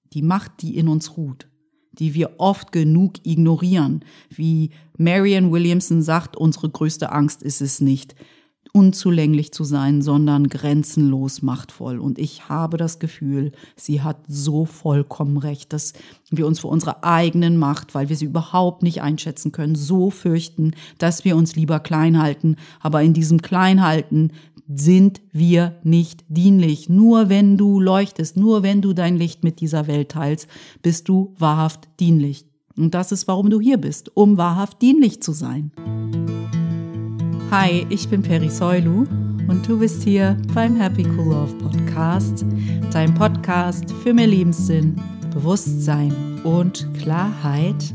die Macht, die in uns ruht, die wir oft genug ignorieren. Wie Marianne Williamson sagt, unsere größte Angst ist es nicht, unzulänglich zu sein, sondern grenzenlos machtvoll. Und ich habe das Gefühl, sie hat so vollkommen recht, dass wir uns vor unserer eigenen Macht, weil wir sie überhaupt nicht einschätzen können, so fürchten, dass wir uns lieber klein halten. Aber in diesem Kleinhalten sind wir nicht dienlich. Nur wenn du leuchtest, nur wenn du dein Licht mit dieser Welt teilst, bist du wahrhaft dienlich. Und das ist, warum du hier bist, um wahrhaft dienlich zu sein. Hi, ich bin Peri Soilu und du bist hier beim Happy Cool Love Podcast, dein Podcast für mehr Lebenssinn, Bewusstsein und Klarheit.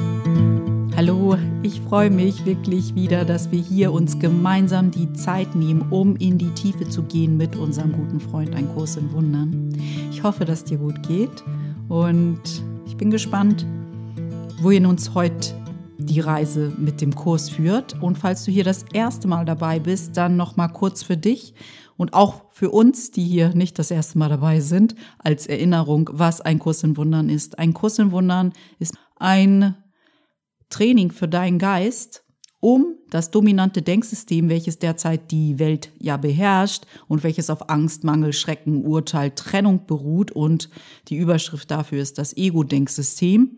Hallo, ich freue mich wirklich wieder, dass wir hier uns gemeinsam die Zeit nehmen, um in die Tiefe zu gehen mit unserem guten Freund Ein Kurs in Wundern. Ich hoffe, dass dir gut geht und ich bin gespannt, wohin uns heute die Reise mit dem Kurs führt. Und falls du hier das erste Mal dabei bist, dann noch mal kurz für dich und auch für uns, die hier nicht das erste Mal dabei sind, als Erinnerung, was ein Kurs in Wundern ist. Ein Kurs in Wundern ist ein Training für deinen Geist, um das dominante Denksystem, welches derzeit die Welt ja beherrscht und welches auf Angst, Mangel, Schrecken, Urteil, Trennung beruht und die Überschrift dafür ist das Ego-Denksystem,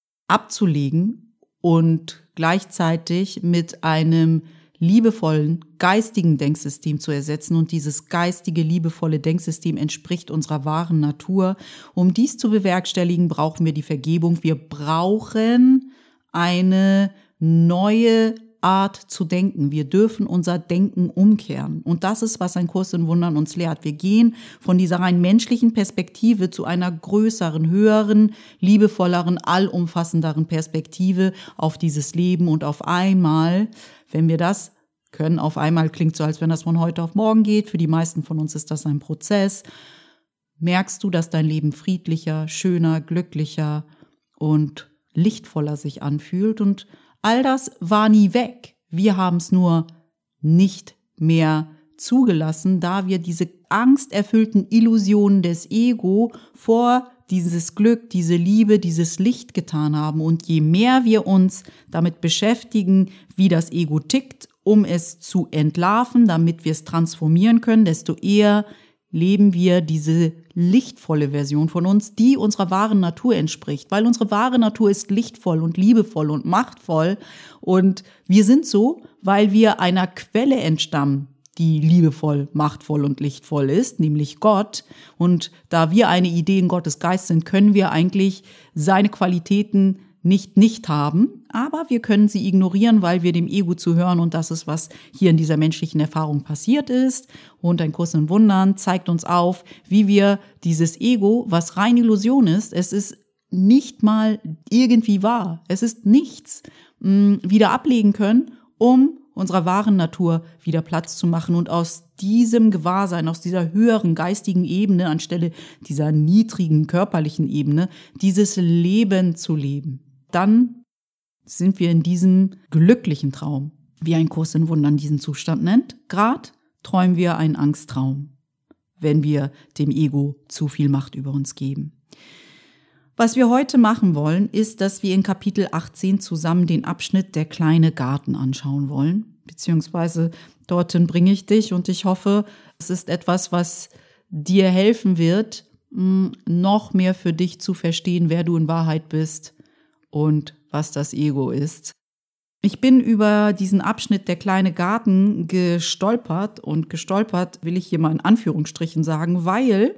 abzulegen und gleichzeitig mit einem liebevollen, geistigen Denksystem zu ersetzen. Und dieses geistige, liebevolle Denksystem entspricht unserer wahren Natur. Um dies zu bewerkstelligen, brauchen wir die Vergebung. Wir brauchen eine neue Art zu denken. Wir dürfen unser Denken umkehren. Und das ist, was ein Kurs in Wundern uns lehrt. Wir gehen von dieser rein menschlichen Perspektive zu einer größeren, höheren, liebevolleren, allumfassenderen Perspektive auf dieses Leben. Und auf einmal, wenn wir das können, auf einmal klingt so, als wenn das von heute auf morgen geht. Für die meisten von uns ist das ein Prozess. Merkst du, dass dein Leben friedlicher, schöner, glücklicher und lichtvoller sich anfühlt. Und all das war nie weg. Wir haben es nur nicht mehr zugelassen, da wir diese angsterfüllten Illusionen des Ego vor dieses Glück, diese Liebe, dieses Licht getan haben. Und je mehr wir uns damit beschäftigen, wie das Ego tickt, um es zu entlarven, damit wir es transformieren können, desto eher leben wir diese lichtvolle Version von uns, die unserer wahren Natur entspricht. Weil unsere wahre Natur ist lichtvoll und liebevoll und machtvoll. Und wir sind so, weil wir einer Quelle entstammen, die liebevoll, machtvoll und lichtvoll ist, nämlich Gott. Und da wir eine Idee in Gottes Geist sind, können wir eigentlich seine Qualitäten nicht haben, aber wir können sie ignorieren, weil wir dem Ego zuhören und das ist, was hier in dieser menschlichen Erfahrung passiert ist. Und ein Kurs in Wundern zeigt uns auf, wie wir dieses Ego, was rein Illusion ist, es ist nicht mal irgendwie wahr, es ist nichts, wieder ablegen können, um unserer wahren Natur wieder Platz zu machen und aus diesem Gewahrsein, aus dieser höheren geistigen Ebene, anstelle dieser niedrigen körperlichen Ebene, dieses Leben zu leben. Dann sind wir in diesem glücklichen Traum, wie ein Kurs in Wundern diesen Zustand nennt. Gerade träumen wir einen Angsttraum, wenn wir dem Ego zu viel Macht über uns geben. Was wir heute machen wollen, ist, dass wir in Kapitel 18 zusammen den Abschnitt Der kleine Garten anschauen wollen. Beziehungsweise dorthin bringe ich dich und ich hoffe, es ist etwas, was dir helfen wird, noch mehr für dich zu verstehen, wer du in Wahrheit bist und was das Ego ist. Ich bin über diesen Abschnitt Der kleine Garten gestolpert und gestolpert will ich hier mal in Anführungsstrichen sagen, weil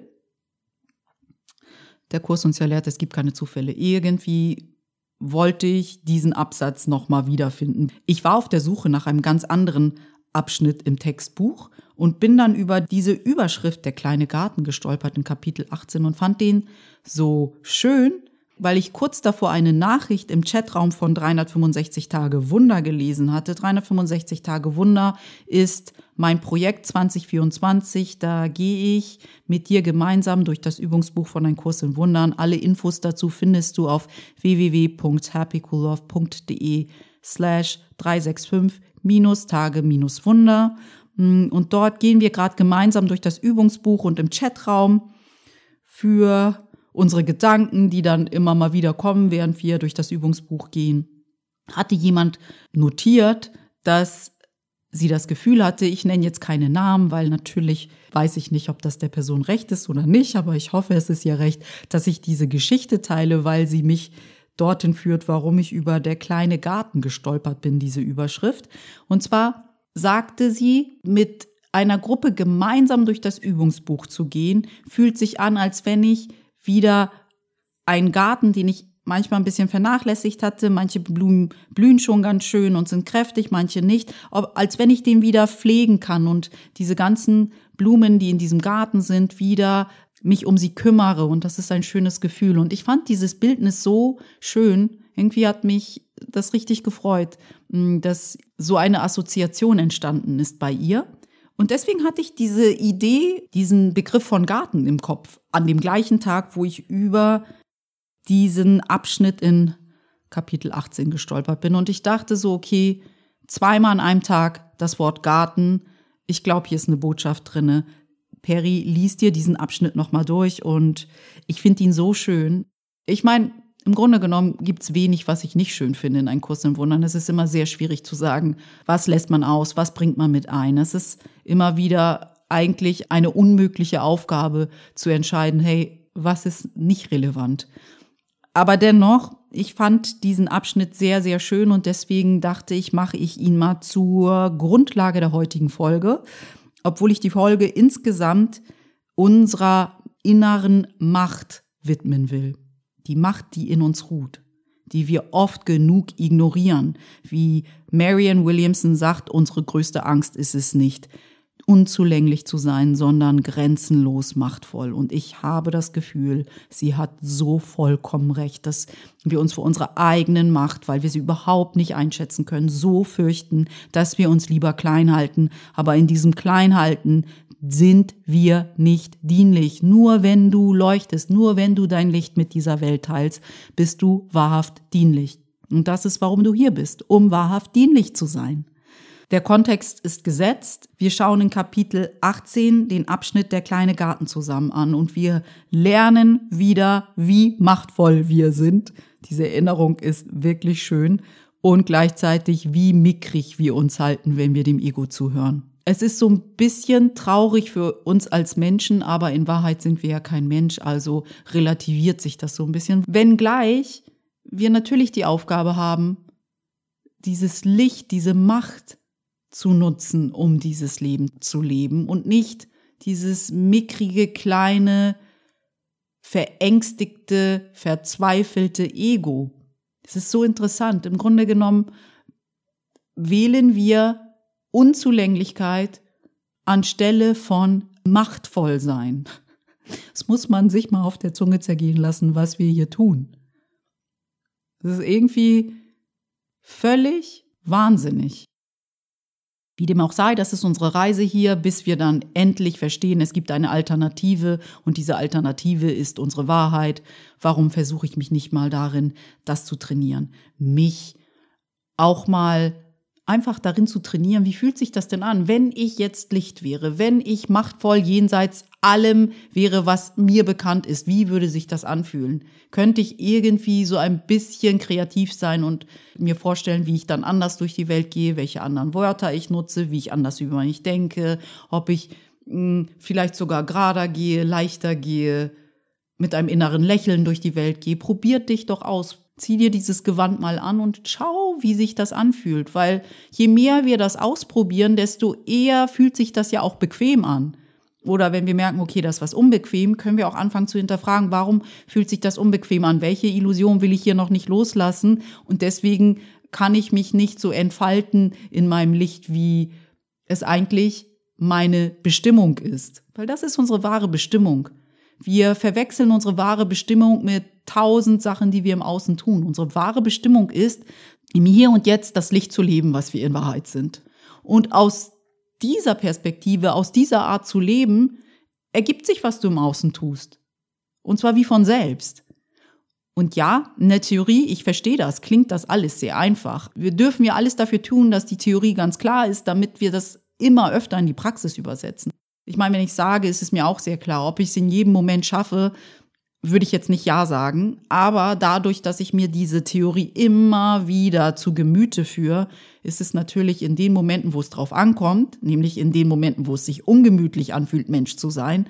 der Kurs uns ja lehrt, es gibt keine Zufälle. Irgendwie wollte ich diesen Absatz nochmal wiederfinden. Ich war auf der Suche nach einem ganz anderen Abschnitt im Textbuch und bin dann über diese Überschrift Der kleine Garten gestolpert in Kapitel 18 und fand den so schön, weil ich kurz davor eine Nachricht im Chatraum von 365 Tage Wunder gelesen hatte. 365 Tage Wunder ist mein Projekt 2024. Da gehe ich mit dir gemeinsam durch das Übungsbuch von Ein Kurs in Wundern. Alle Infos dazu findest du auf www.happycoollove.de/365-Tage-Wunder. Und dort gehen wir gerade gemeinsam durch das Übungsbuch und im Chatraum für unsere Gedanken, die dann immer mal wieder kommen, während wir durch das Übungsbuch gehen, hatte jemand notiert, dass sie das Gefühl hatte, ich nenne jetzt keine Namen, weil natürlich weiß ich nicht, ob das der Person recht ist oder nicht, aber ich hoffe, es ist ihr recht, dass ich diese Geschichte teile, weil sie mich dorthin führt, warum ich über der kleine Garten gestolpert bin, diese Überschrift. Und zwar sagte sie, mit einer Gruppe gemeinsam durch das Übungsbuch zu gehen, fühlt sich an, als wenn ich wieder einen Garten, den ich manchmal ein bisschen vernachlässigt hatte, manche Blumen blühen schon ganz schön und sind kräftig, manche nicht, als wenn ich den wieder pflegen kann und diese ganzen Blumen, die in diesem Garten sind, wieder mich um sie kümmere, und das ist ein schönes Gefühl. Und ich fand dieses Bildnis so schön, irgendwie hat mich das richtig gefreut, dass so eine Assoziation entstanden ist bei ihr. Und deswegen hatte ich diese Idee, diesen Begriff von Garten im Kopf, an dem gleichen Tag, wo ich über diesen Abschnitt in Kapitel 18 gestolpert bin. Und ich dachte so, okay, 2-mal an einem Tag das Wort Garten. Ich glaube, hier ist eine Botschaft drinne. Peri, lies dir diesen Abschnitt nochmal durch und ich finde ihn so schön. Ich meine, im Grunde genommen gibt es wenig, was ich nicht schön finde in Ein Kurs im Wundern. Es ist immer sehr schwierig zu sagen, was lässt man aus, was bringt man mit ein. Es ist immer wieder eigentlich eine unmögliche Aufgabe zu entscheiden, hey, was ist nicht relevant. Aber dennoch, ich fand diesen Abschnitt sehr, sehr schön und deswegen dachte ich, mache ich ihn mal zur Grundlage der heutigen Folge, obwohl ich die Folge insgesamt unserer inneren Macht widmen will. Die Macht, die in uns ruht, die wir oft genug ignorieren. Wie Marianne Williamson sagt, unsere größte Angst ist es nicht, unzulänglich zu sein, sondern grenzenlos machtvoll. Und ich habe das Gefühl, sie hat so vollkommen recht, dass wir uns vor unserer eigenen Macht, weil wir sie überhaupt nicht einschätzen können, so fürchten, dass wir uns lieber klein halten. Aber in diesem Kleinhalten sind wir nicht dienlich. Nur wenn du leuchtest, nur wenn du dein Licht mit dieser Welt teilst, bist du wahrhaft dienlich. Und das ist, warum du hier bist, um wahrhaft dienlich zu sein. Der Kontext ist gesetzt. Wir schauen in Kapitel 18 den Abschnitt Der kleine Garten zusammen an und wir lernen wieder, wie machtvoll wir sind. Diese Erinnerung ist wirklich schön und gleichzeitig, wie mickrig wir uns halten, wenn wir dem Ego zuhören. Es ist so ein bisschen traurig für uns als Menschen, aber in Wahrheit sind wir ja kein Mensch, also relativiert sich das so ein bisschen. Wenngleich wir natürlich die Aufgabe haben, dieses Licht, diese Macht zu nutzen, um dieses Leben zu leben und nicht dieses mickrige, kleine, verängstigte, verzweifelte Ego. Das ist so interessant. Im Grunde genommen wählen wir Unzulänglichkeit anstelle von machtvoll sein. Das muss man sich mal auf der Zunge zergehen lassen, was wir hier tun. Das ist irgendwie völlig wahnsinnig. Wie dem auch sei, das ist unsere Reise hier, bis wir dann endlich verstehen, es gibt eine Alternative und diese Alternative ist unsere Wahrheit. Warum versuche ich mich nicht mal darin, das zu trainieren? Mich auch mal einfach darin zu trainieren, wie fühlt sich das denn an, wenn ich jetzt Licht wäre, wenn ich machtvoll jenseits allem wäre, was mir bekannt ist. Wie würde sich das anfühlen? Könnte ich irgendwie so ein bisschen kreativ sein und mir vorstellen, wie ich dann anders durch die Welt gehe, welche anderen Wörter ich nutze, wie ich anders über mich denke, ob ich vielleicht sogar gerader gehe, leichter gehe, mit einem inneren Lächeln durch die Welt gehe. Probiert dich doch aus. Zieh dir dieses Gewand mal an und schau, wie sich das anfühlt. Weil je mehr wir das ausprobieren, desto eher fühlt sich das ja auch bequem an. Oder wenn wir merken, okay, das ist was unbequem, können wir auch anfangen zu hinterfragen, warum fühlt sich das unbequem an? Welche Illusion will ich hier noch nicht loslassen? Und deswegen kann ich mich nicht so entfalten in meinem Licht, wie es eigentlich meine Bestimmung ist. Weil das ist unsere wahre Bestimmung. Wir verwechseln unsere wahre Bestimmung mit 1000 Sachen, die wir im Außen tun. Unsere wahre Bestimmung ist, im Hier und Jetzt das Licht zu leben, was wir in Wahrheit sind. Und aus dieser Perspektive, aus dieser Art zu leben, ergibt sich, was du im Außen tust. Und zwar wie von selbst. Und ja, in der Theorie, ich verstehe das, klingt das alles sehr einfach. Wir dürfen ja alles dafür tun, dass die Theorie ganz klar ist, damit wir das immer öfter in die Praxis übersetzen. Ich meine, wenn ich sage, ist es mir auch sehr klar, ob ich es in jedem Moment schaffe, würde ich jetzt nicht ja sagen, aber dadurch, dass ich mir diese Theorie immer wieder zu Gemüte führe, ist es natürlich in den Momenten, wo es drauf ankommt, nämlich in den Momenten, wo es sich ungemütlich anfühlt, Mensch zu sein,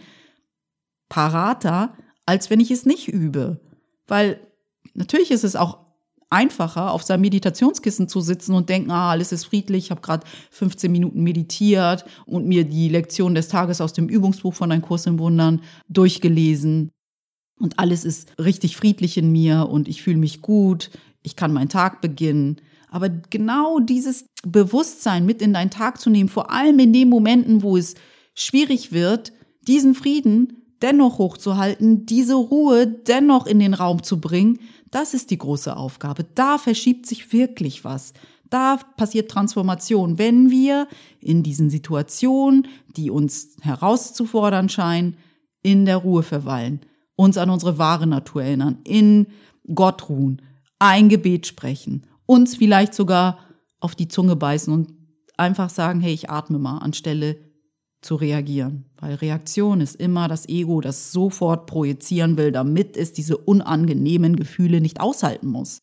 parater, als wenn ich es nicht übe. Weil natürlich ist es auch einfacher, auf seinem Meditationskissen zu sitzen und denken, alles ist friedlich, ich habe gerade 15 Minuten meditiert und mir die Lektion des Tages aus dem Übungsbuch von Ein Kurs in Wundern durchgelesen. Und alles ist richtig friedlich in mir und ich fühle mich gut, ich kann meinen Tag beginnen. Aber genau dieses Bewusstsein mit in deinen Tag zu nehmen, vor allem in den Momenten, wo es schwierig wird, diesen Frieden dennoch hochzuhalten, diese Ruhe dennoch in den Raum zu bringen, das ist die große Aufgabe. Da verschiebt sich wirklich was. Da passiert Transformation, wenn wir in diesen Situationen, die uns herauszufordern scheinen, in der Ruhe verweilen, uns an unsere wahre Natur erinnern, in Gott ruhen, ein Gebet sprechen, uns vielleicht sogar auf die Zunge beißen und einfach sagen, hey, ich atme mal, anstelle zu reagieren. Weil Reaktion ist immer das Ego, das sofort projizieren will, damit es diese unangenehmen Gefühle nicht aushalten muss.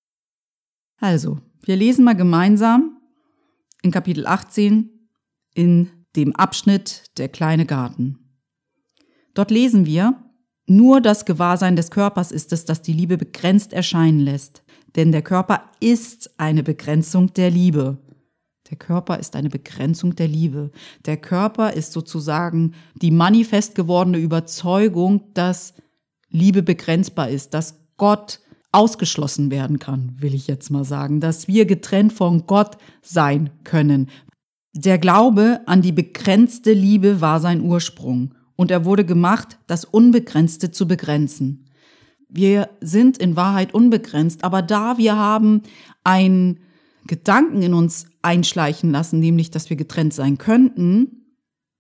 Also, wir lesen mal gemeinsam in Kapitel 18 in dem Abschnitt Der kleine Garten. Dort lesen wir: Nur das Gewahrsein des Körpers ist es, das die Liebe begrenzt erscheinen lässt. Denn der Körper ist eine Begrenzung der Liebe. Der Körper ist eine Begrenzung der Liebe. Der Körper ist sozusagen die manifest gewordene Überzeugung, dass Liebe begrenzbar ist, dass Gott ausgeschlossen werden kann, will ich jetzt mal sagen, dass wir getrennt von Gott sein können. Der Glaube an die begrenzte Liebe war sein Ursprung. Und er wurde gemacht, das Unbegrenzte zu begrenzen. Wir sind in Wahrheit unbegrenzt, aber da wir haben einen Gedanken in uns einschleichen lassen, nämlich, dass wir getrennt sein könnten,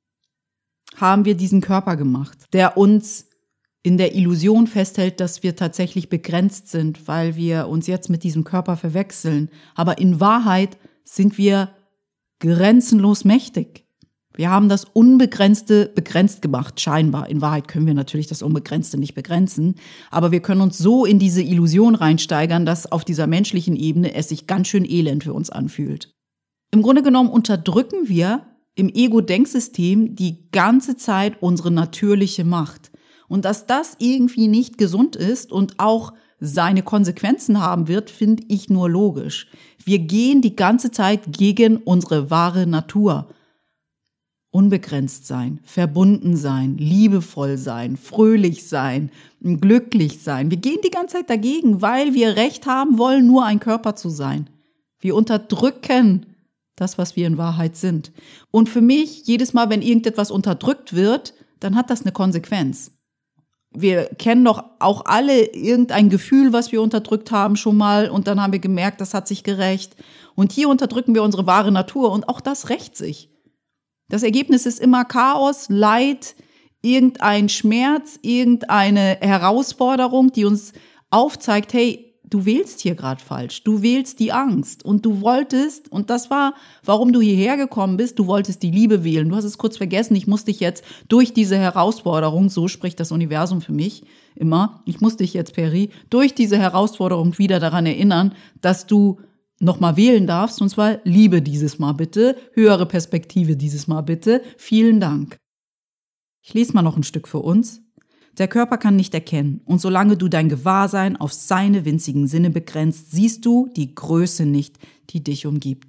haben wir diesen Körper gemacht, der uns in der Illusion festhält, dass wir tatsächlich begrenzt sind, weil wir uns jetzt mit diesem Körper verwechseln. Aber in Wahrheit sind wir grenzenlos mächtig. Wir haben das Unbegrenzte begrenzt gemacht, scheinbar. In Wahrheit können wir natürlich das Unbegrenzte nicht begrenzen, aber wir können uns so in diese Illusion reinsteigern, dass auf dieser menschlichen Ebene es sich ganz schön elend für uns anfühlt. Im Grunde genommen unterdrücken wir im Ego-Denksystem die ganze Zeit unsere natürliche Macht. Und dass das irgendwie nicht gesund ist und auch seine Konsequenzen haben wird, finde ich nur logisch. Wir gehen die ganze Zeit gegen unsere wahre Natur. Unbegrenzt sein, verbunden sein, liebevoll sein, fröhlich sein, glücklich sein. Wir gehen die ganze Zeit dagegen, weil wir Recht haben wollen, nur ein Körper zu sein. Wir unterdrücken das, was wir in Wahrheit sind. Und für mich, jedes Mal, wenn irgendetwas unterdrückt wird, dann hat das eine Konsequenz. Wir kennen doch auch alle irgendein Gefühl, was wir unterdrückt haben schon mal, und dann haben wir gemerkt, das hat sich gerächt. Und hier unterdrücken wir unsere wahre Natur und auch das rächt sich. Das Ergebnis ist immer Chaos, Leid, irgendein Schmerz, irgendeine Herausforderung, die uns aufzeigt, hey, du wählst hier gerade falsch, du wählst die Angst und du wolltest, und das war, warum du hierher gekommen bist, du wolltest die Liebe wählen. Du hast es kurz vergessen, ich muss dich jetzt durch diese Herausforderung, so spricht das Universum für mich immer, ich muss dich jetzt, Peri, durch diese Herausforderung wieder daran erinnern, dass du nochmal wählen darfst, und zwar Liebe dieses Mal bitte, höhere Perspektive dieses Mal bitte, vielen Dank. Ich lese mal noch ein Stück für uns. Der Körper kann nicht erkennen, und solange du dein Gewahrsein auf seine winzigen Sinne begrenzt, siehst du die Größe nicht, die dich umgibt.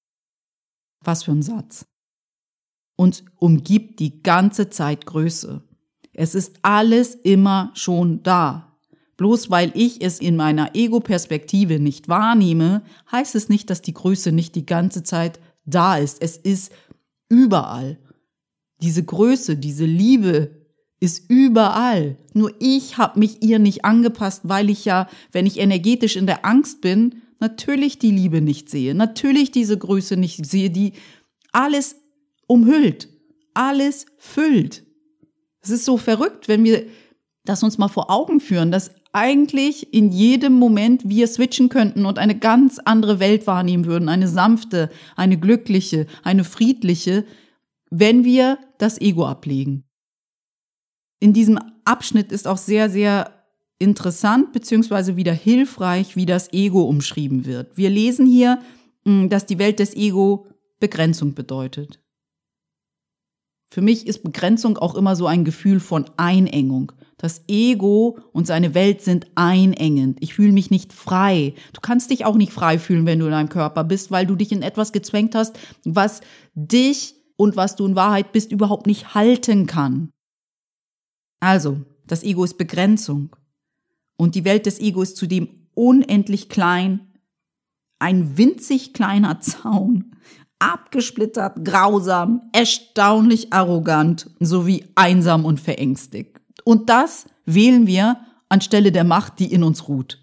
Was für ein Satz. Uns umgibt die ganze Zeit Größe. Es ist alles immer schon da. Bloß weil ich es in meiner Ego-Perspektive nicht wahrnehme, heißt es nicht, dass die Größe nicht die ganze Zeit da ist. Es ist überall. Diese Größe, diese Liebe ist überall. Nur ich habe mich ihr nicht angepasst, weil ich ja, wenn ich energetisch in der Angst bin, natürlich die Liebe nicht sehe, natürlich diese Größe nicht sehe, die alles umhüllt, alles füllt. Es ist so verrückt, wenn wir das uns mal vor Augen führen, dass eigentlich in jedem Moment wir switchen könnten und eine ganz andere Welt wahrnehmen würden, eine sanfte, eine glückliche, eine friedliche, wenn wir das Ego ablegen. in diesem Abschnitt ist auch sehr, sehr interessant bzw. wieder hilfreich, wie das Ego umschrieben wird. Wir lesen hier, dass die Welt des Ego Begrenzung bedeutet. Für mich ist Begrenzung auch immer so ein Gefühl von Einengung. Das Ego und seine Welt sind einengend. Ich fühle mich nicht frei. Du kannst dich auch nicht frei fühlen, wenn du in deinem Körper bist, weil du dich in etwas gezwängt hast, was dich und was du in Wahrheit bist, überhaupt nicht halten kann. Also, das Ego ist Begrenzung. Und die Welt des Ego ist zudem unendlich klein, ein winzig kleiner Zaun, abgesplittert, grausam, erstaunlich arrogant, sowie einsam und verängstigt. Und das wählen wir anstelle der Macht, die in uns ruht.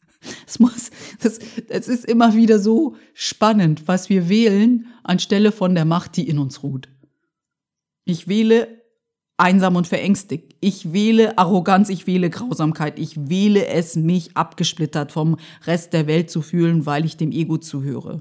Es ist immer wieder so spannend, was wir wählen anstelle von der Macht, die in uns ruht. Ich wähle einsam und verängstigt. Ich wähle Arroganz, ich wähle Grausamkeit. Ich wähle es, mich abgesplittert vom Rest der Welt zu fühlen, weil ich dem Ego zuhöre.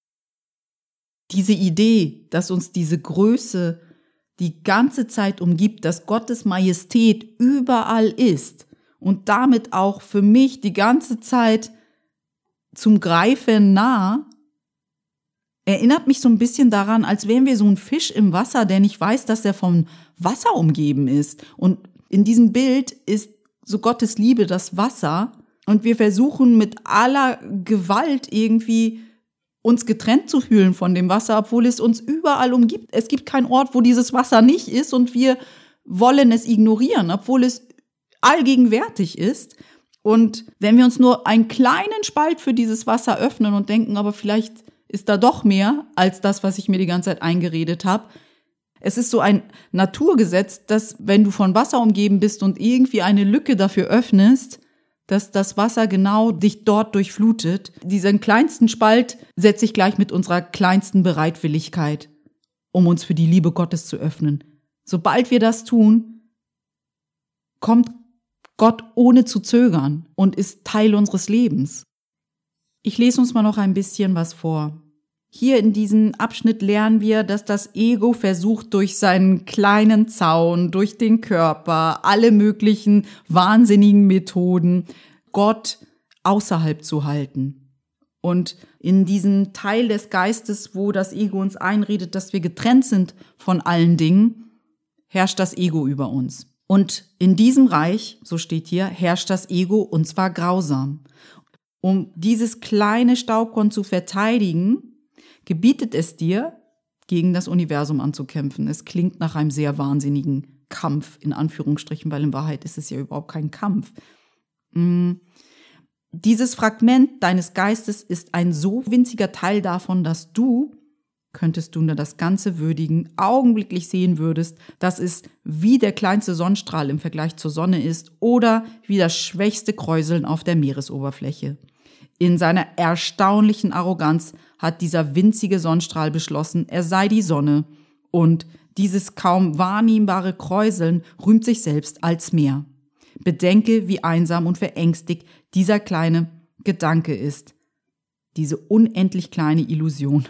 Diese Idee, dass uns diese Größe die ganze Zeit umgibt, dass Gottes Majestät überall ist und damit auch für mich die ganze Zeit zum Greifen nah, erinnert mich so ein bisschen daran, als wären wir so ein Fisch im Wasser, der nicht weiß, dass er vom Wasser umgeben ist. Und in diesem Bild ist so Gottes Liebe das Wasser und wir versuchen mit aller Gewalt irgendwie uns getrennt zu fühlen von dem Wasser, obwohl es uns überall umgibt. Es gibt keinen Ort, wo dieses Wasser nicht ist und wir wollen es ignorieren, obwohl es allgegenwärtig ist. Und wenn wir uns nur einen kleinen Spalt für dieses Wasser öffnen und denken, aber vielleicht ist da doch mehr als das, was ich mir die ganze Zeit eingeredet habe. Es ist so ein Naturgesetz, dass wenn du von Wasser umgeben bist und irgendwie eine Lücke dafür öffnest, dass das Wasser genau dich dort durchflutet. Diesen kleinsten Spalt setze ich gleich mit unserer kleinsten Bereitwilligkeit, um uns für die Liebe Gottes zu öffnen. Sobald wir das tun, kommt Gott ohne zu zögern und ist Teil unseres Lebens. Ich lese uns mal noch ein bisschen was vor. Hier in diesem Abschnitt lernen wir, dass das Ego versucht, durch seinen kleinen Zaun, durch den Körper, alle möglichen wahnsinnigen Methoden, Gott außerhalb zu halten. Und in diesem Teil des Geistes, wo das Ego uns einredet, dass wir getrennt sind von allen Dingen, herrscht das Ego über uns. Und in diesem Reich, so steht hier, herrscht das Ego und zwar grausam. Um dieses kleine Staubkorn zu verteidigen, gebietet es dir, gegen das Universum anzukämpfen. Es klingt nach einem sehr wahnsinnigen Kampf, in Anführungsstrichen, weil in Wahrheit ist es ja überhaupt kein Kampf. Dieses Fragment deines Geistes ist ein so winziger Teil davon, dass du, könntest du nur das Ganze würdigen, augenblicklich sehen würdest, dass es wie der kleinste Sonnenstrahl im Vergleich zur Sonne ist oder wie das schwächste Kräuseln auf der Meeresoberfläche. In seiner erstaunlichen Arroganz hat dieser winzige Sonnenstrahl beschlossen, er sei die Sonne. Und dieses kaum wahrnehmbare Kräuseln rühmt sich selbst als Meer. Bedenke, wie einsam und verängstigt dieser kleine Gedanke ist. Diese unendlich kleine Illusion,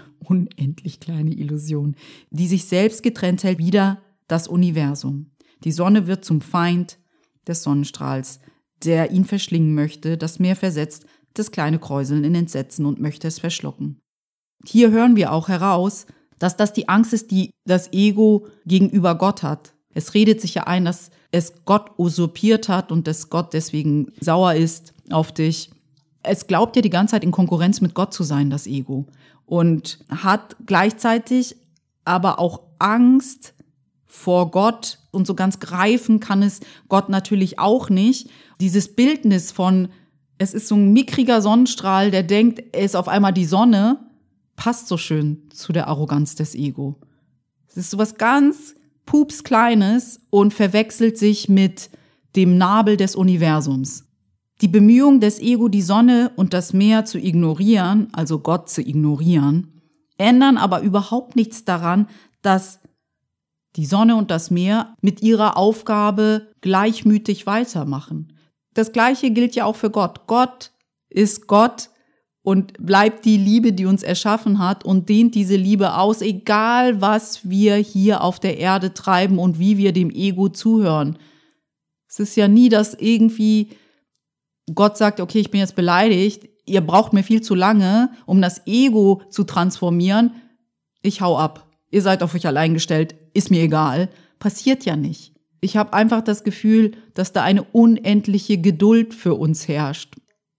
die sich selbst getrennt hält, wieder das Universum. Die Sonne wird zum Feind des Sonnenstrahls, der ihn verschlingen möchte. Das Meer versetzt das kleine Kräuseln in Entsetzen und möchte es verschlucken. Hier hören wir auch heraus, dass das die Angst ist, die das Ego gegenüber Gott hat. Es redet sich ja ein, dass es Gott usurpiert hat und dass Gott deswegen sauer ist auf dich. Es glaubt ja die ganze Zeit in Konkurrenz mit Gott zu sein, das Ego. Und hat gleichzeitig aber auch Angst vor Gott. Und so ganz greifen kann es Gott natürlich auch nicht. Dieses Bildnis von, es ist so ein mickriger Sonnenstrahl, der denkt, er ist auf einmal die Sonne, passt so schön zu der Arroganz des Ego. Es ist so was ganz Pupskleines und verwechselt sich mit dem Nabel des Universums. Die Bemühung des Ego, die Sonne und das Meer zu ignorieren, also Gott zu ignorieren, ändern aber überhaupt nichts daran, dass die Sonne und das Meer mit ihrer Aufgabe gleichmütig weitermachen. Das Gleiche gilt ja auch für Gott. Gott ist Gott und bleibt die Liebe, die uns erschaffen hat und dehnt diese Liebe aus, egal was wir hier auf der Erde treiben und wie wir dem Ego zuhören. Es ist ja nie, dass irgendwie Gott sagt, okay, ich bin jetzt beleidigt, ihr braucht mir viel zu lange, um das Ego zu transformieren. Ich hau ab. Ihr seid auf euch allein gestellt, ist mir egal. Passiert ja nicht. Ich habe einfach das Gefühl, dass da eine unendliche Geduld für uns herrscht.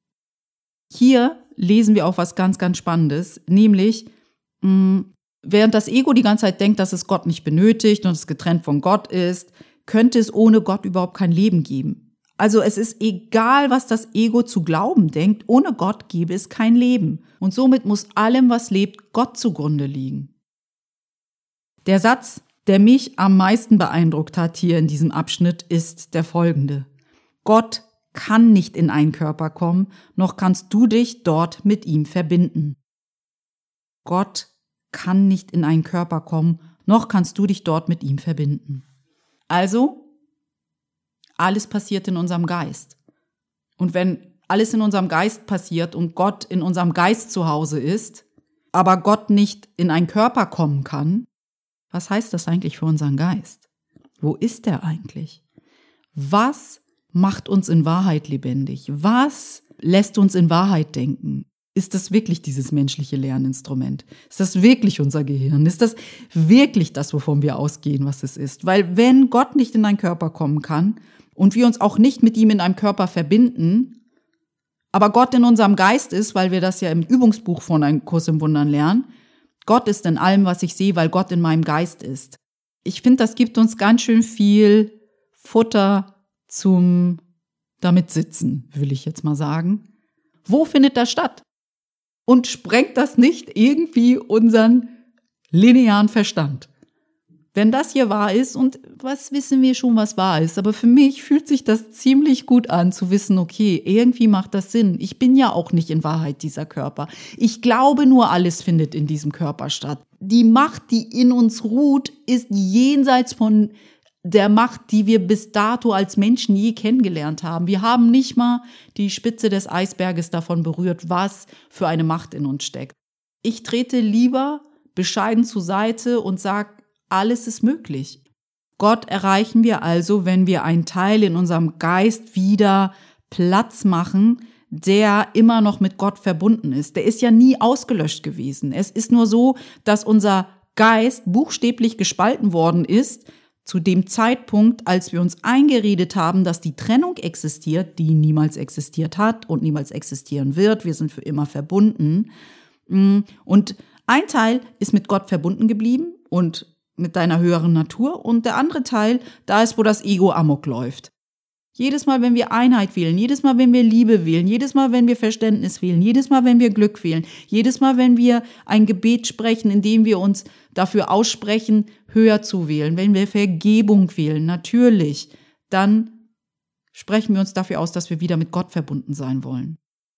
Hier lesen wir auch was ganz, ganz Spannendes, nämlich während das Ego die ganze Zeit denkt, dass es Gott nicht benötigt und es getrennt von Gott ist, könnte es ohne Gott überhaupt kein Leben geben. Also es ist egal, was das Ego zu glauben denkt, ohne Gott gäbe es kein Leben. Und somit muss allem, was lebt, Gott zugrunde liegen. Der Satz, der mich am meisten beeindruckt hat hier in diesem Abschnitt, ist der folgende. Gott kann nicht in einen Körper kommen, noch kannst du dich dort mit ihm verbinden. Gott kann nicht in einen Körper kommen, noch kannst du dich dort mit ihm verbinden. Also, alles passiert in unserem Geist. Und wenn alles in unserem Geist passiert und Gott in unserem Geist zu Hause ist, aber Gott nicht in einen Körper kommen kann, was heißt das eigentlich für unseren Geist? Wo ist er eigentlich? Was macht uns in Wahrheit lebendig? Was lässt uns in Wahrheit denken? Ist das wirklich dieses menschliche Lerninstrument? Ist das wirklich unser Gehirn? Ist das wirklich das, wovon wir ausgehen, was es ist? Weil wenn Gott nicht in einen Körper kommen kann und wir uns auch nicht mit ihm in einem Körper verbinden, aber Gott in unserem Geist ist, weil wir das ja im Übungsbuch von einem Kurs im Wundern lernen, Gott ist in allem, was ich sehe, weil Gott in meinem Geist ist. Ich finde, das gibt uns ganz schön viel Futter zum damit sitzen, will ich jetzt mal sagen. Wo findet das statt? Und sprengt das nicht irgendwie unseren linearen Verstand? Wenn das hier wahr ist, und was wissen wir schon, was wahr ist, aber für mich fühlt sich das ziemlich gut an, zu wissen, okay, irgendwie macht das Sinn. Ich bin ja auch nicht in Wahrheit dieser Körper. Ich glaube nur, alles findet in diesem Körper statt. Die Macht, die in uns ruht, ist jenseits von der Macht, die wir bis dato als Menschen je kennengelernt haben. Wir haben nicht mal die Spitze des Eisberges davon berührt, was für eine Macht in uns steckt. Ich trete lieber bescheiden zur Seite und sage, alles ist möglich. Gott erreichen wir also, wenn wir einen Teil in unserem Geist wieder Platz machen, der immer noch mit Gott verbunden ist. Der ist ja nie ausgelöscht gewesen. Es ist nur so, dass unser Geist buchstäblich gespalten worden ist, zu dem Zeitpunkt, als wir uns eingeredet haben, dass die Trennung existiert, die niemals existiert hat und niemals existieren wird. Wir sind für immer verbunden. Und ein Teil ist mit Gott verbunden geblieben und mit deiner höheren Natur, und der andere Teil, da ist, wo das Ego amok läuft. Jedes Mal, wenn wir Einheit wählen, jedes Mal, wenn wir Liebe wählen, jedes Mal, wenn wir Verständnis wählen, jedes Mal, wenn wir Glück wählen, jedes Mal, wenn wir ein Gebet sprechen, in dem wir uns dafür aussprechen, höher zu wählen, wenn wir Vergebung wählen, natürlich, dann sprechen wir uns dafür aus, dass wir wieder mit Gott verbunden sein wollen.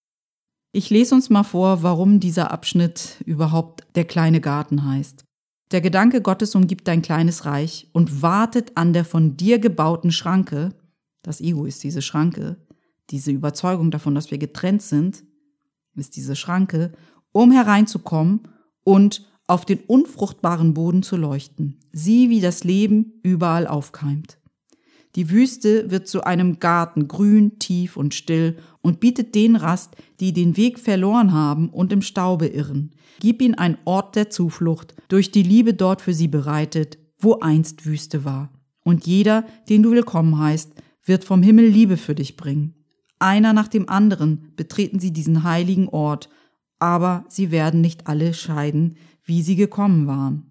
Ich lese uns mal vor, warum dieser Abschnitt überhaupt der kleine Garten heißt. Der Gedanke Gottes umgibt dein kleines Reich und wartet an der von dir gebauten Schranke. Das Ego ist diese Schranke. Diese Überzeugung davon, dass wir getrennt sind, ist diese Schranke, um hereinzukommen und auf den unfruchtbaren Boden zu leuchten. Sieh, wie das Leben überall aufkeimt. Die Wüste wird zu einem Garten, grün, tief und still, und bietet den Rast, die den Weg verloren haben und im Staube irren. Gib ihnen einen Ort der Zuflucht, durch die Liebe dort für sie bereitet, wo einst Wüste war. Und jeder, den du willkommen heißt, wird vom Himmel Liebe für dich bringen. Einer nach dem anderen betreten sie diesen heiligen Ort, aber sie werden nicht alle scheiden, wie sie gekommen waren.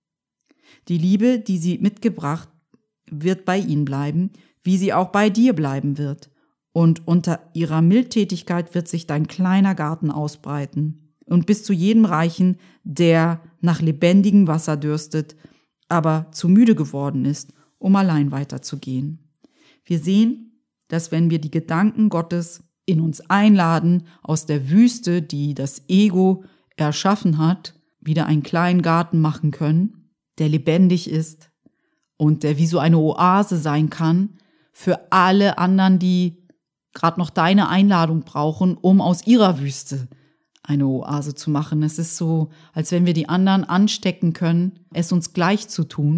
Die Liebe, die sie mitgebracht, wird bei ihnen bleiben, wie sie auch bei dir bleiben wird. Und unter ihrer Mildtätigkeit wird sich dein kleiner Garten ausbreiten und bis zu jedem reichen, der nach lebendigem Wasser dürstet, aber zu müde geworden ist, um allein weiterzugehen. Wir sehen, dass wenn wir die Gedanken Gottes in uns einladen, aus der Wüste, die das Ego erschaffen hat, wieder einen kleinen Garten machen können, der lebendig ist und der wie so eine Oase sein kann für alle anderen, die gerade noch deine Einladung brauchen, um aus ihrer Wüste eine Oase zu machen. Es ist so, als wenn wir die anderen anstecken können, es uns gleich zu tun,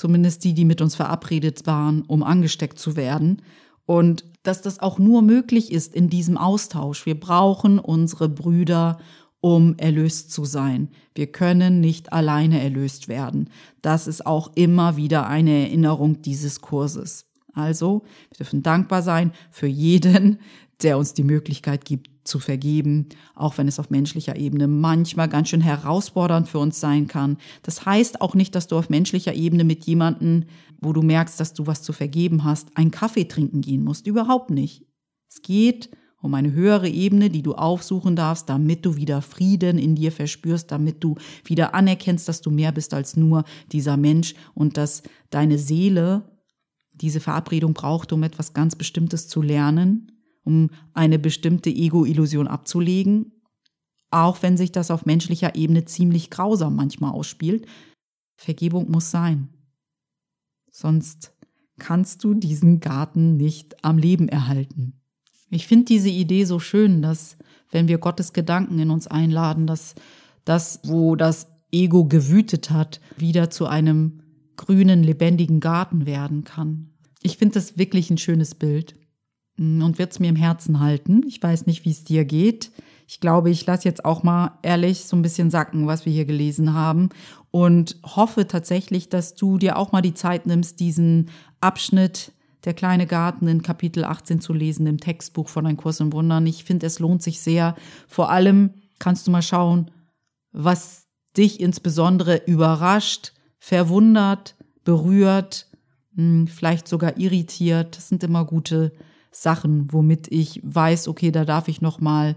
zumindest die mit uns verabredet waren, um angesteckt zu werden. Und dass das auch nur möglich ist in diesem Austausch. Wir brauchen unsere Brüder, um erlöst zu sein. Wir können nicht alleine erlöst werden. Das ist auch immer wieder eine Erinnerung dieses Kurses. Also, wir dürfen dankbar sein für jeden, der uns die Möglichkeit gibt, zu vergeben, auch wenn es auf menschlicher Ebene manchmal ganz schön herausfordernd für uns sein kann. Das heißt auch nicht, dass du auf menschlicher Ebene mit jemandem, wo du merkst, dass du was zu vergeben hast, einen Kaffee trinken gehen musst. Überhaupt nicht. Es geht um eine höhere Ebene, die du aufsuchen darfst, damit du wieder Frieden in dir verspürst, damit du wieder anerkennst, dass du mehr bist als nur dieser Mensch und dass deine Seele diese Verabredung braucht, um etwas ganz Bestimmtes zu lernen, um eine bestimmte Ego-Illusion abzulegen, auch wenn sich das auf menschlicher Ebene ziemlich grausam manchmal ausspielt. Vergebung muss sein. Sonst kannst du diesen Garten nicht am Leben erhalten. Ich finde diese Idee so schön, dass, wenn wir Gottes Gedanken in uns einladen, dass das, wo das Ego gewütet hat, wieder zu einem grünen, lebendigen Garten werden kann. Ich finde das wirklich ein schönes Bild und werde es mir im Herzen halten. Ich weiß nicht, wie es dir geht. Ich glaube, ich lasse jetzt auch mal ehrlich so ein bisschen sacken, was wir hier gelesen haben und hoffe tatsächlich, dass du dir auch mal die Zeit nimmst, diesen Abschnitt Der kleine Garten in Kapitel 18 zu lesen im Textbuch von Ein Kurs in Wundern. Ich finde, es lohnt sich sehr. Vor allem kannst du mal schauen, was dich insbesondere überrascht, verwundert, berührt, vielleicht sogar irritiert. Das sind immer gute Sachen, womit ich weiß, okay, da darf ich noch mal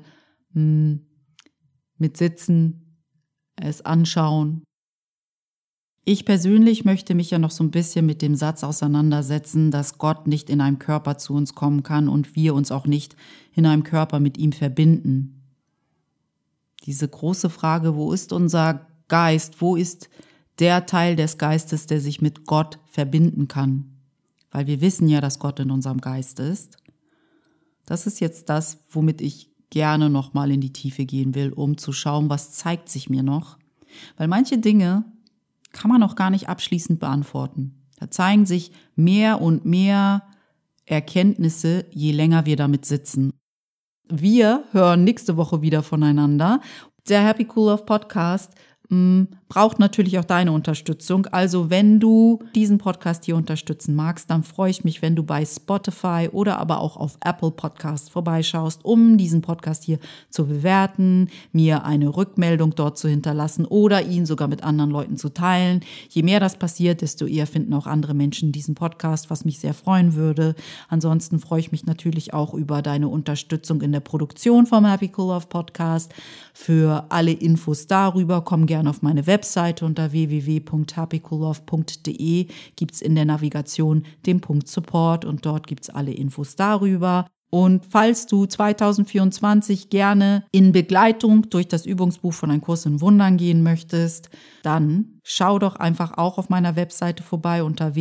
mit sitzen, es anschauen. Ich persönlich möchte mich ja noch so ein bisschen mit dem Satz auseinandersetzen, dass Gott nicht in einem Körper zu uns kommen kann und wir uns auch nicht in einem Körper mit ihm verbinden. Diese große Frage, wo ist unser Geist, wo ist der Teil des Geistes, der sich mit Gott verbinden kann? Weil wir wissen ja, dass Gott in unserem Geist ist. Das ist jetzt das, womit ich gerne noch mal in die Tiefe gehen will, um zu schauen, was zeigt sich mir noch. Weil manche Dinge kann man auch gar nicht abschließend beantworten. Da zeigen sich mehr und mehr Erkenntnisse, je länger wir damit sitzen. Wir hören nächste Woche wieder voneinander. Der Happy Cool Love Podcast braucht natürlich auch deine Unterstützung. Also wenn du diesen Podcast hier unterstützen magst, dann freue ich mich, wenn du bei Spotify oder aber auch auf Apple Podcast vorbeischaust, um diesen Podcast hier zu bewerten, mir eine Rückmeldung dort zu hinterlassen oder ihn sogar mit anderen Leuten zu teilen. Je mehr das passiert, desto eher finden auch andere Menschen diesen Podcast, was mich sehr freuen würde. Ansonsten freue ich mich natürlich auch über deine Unterstützung in der Produktion vom Happy Cool Love Podcast. Für alle Infos darüber komm gerne auf meine Webseite unter www.happycoollove.de gibt es in der Navigation den Punkt Support und dort gibt es alle Infos darüber. Und falls du 2024 gerne in Begleitung durch das Übungsbuch von Ein Kurs in Wundern gehen möchtest, dann schau doch einfach auch auf meiner Webseite vorbei unter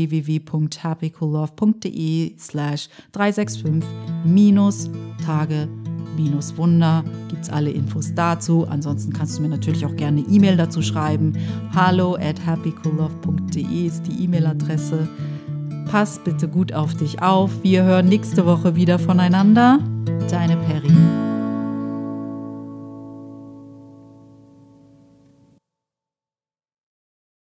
www.happycoollove.de/365-Tage-Wunder. Gibt's alle Infos dazu. Ansonsten kannst du mir natürlich auch gerne eine E-Mail dazu schreiben. hallo@happycoollove.de ist die E-Mail-Adresse. Pass bitte gut auf dich auf. Wir hören nächste Woche wieder voneinander. Deine Peri.